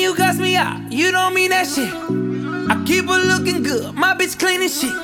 you cuss me out, you don't mean that shit. I keep her looking good, my bitch clean as shit.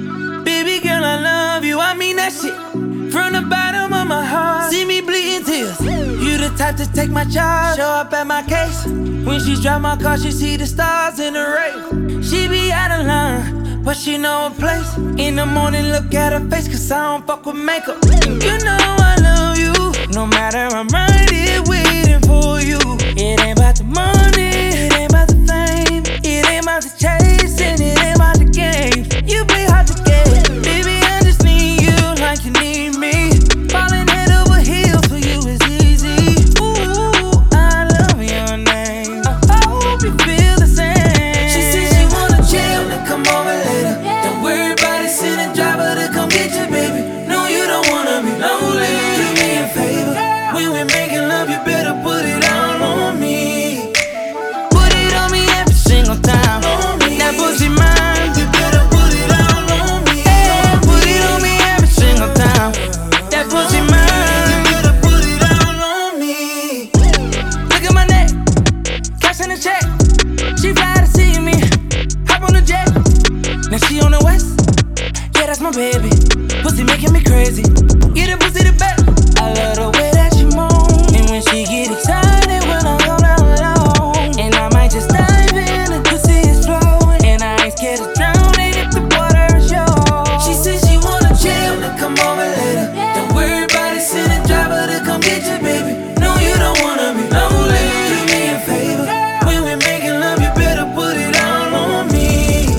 Baby girl, I love you, I mean that shit. From the bottom of my heart, see me bleeding tears. You the type to take my charge, show up at my case. When she drive my car, she see the stars in the race. She be out of line, but she know her place. In the morning, look at her face, cause I don't fuck with makeup. And you know I love you, no matter I'm right here waiting for you. It ain't about the money, it ain't about the fame, it ain't about the chasing, it ain't about the game. You play hard to get, baby, I just need you like you need me. Falling head over heels for you is easy. Ooh, I love your name, I hope you feel the same. She said she wanna chill and come over later. Don't worry about it, send a driver to come get you, baby. No, you don't wanna be lonely. Do me a favor, when we're making love, you better put it all on me. Put it on me every single time. That pussy mine, you better put it all on me. Put it on me every single time. That pussy mine, you better put it all on me. Look at my neck, cash in the check. She fly to see me, hop on the jet. Now she on the west, yeah, that's my baby. Pussy making me crazy, get a pussy the best. I love the way that she moan, and when she get excited when I go down low. And I might just dive in, the pussy is flowing, and I ain't scared of drowning if the water is yours. She said she wanna chill and come over later. Don't worry about it, send a driver to come get you, baby. No, you don't wanna be lonely. Do me a favor, when we're making love, you better put it all on me.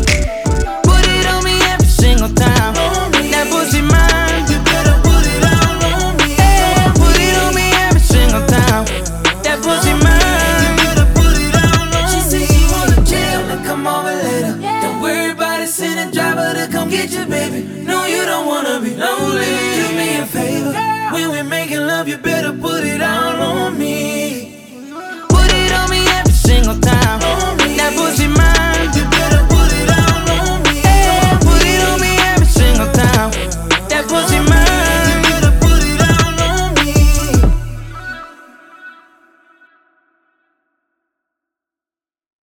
Put it on me every single time. That pussy mine, you better put it all on me. Put it on me every single time. That pussy mine, you better put it all on me. She said she wanna chill and come over later. Don't worry about it, send a driver to come get you, baby. No, you don't wanna be lonely. Do me a favor, when we're making love, you better put it all on me. Put it on me every single time. That pussy mine, you better put it all on me. Put it on me every single time. That pussy mine.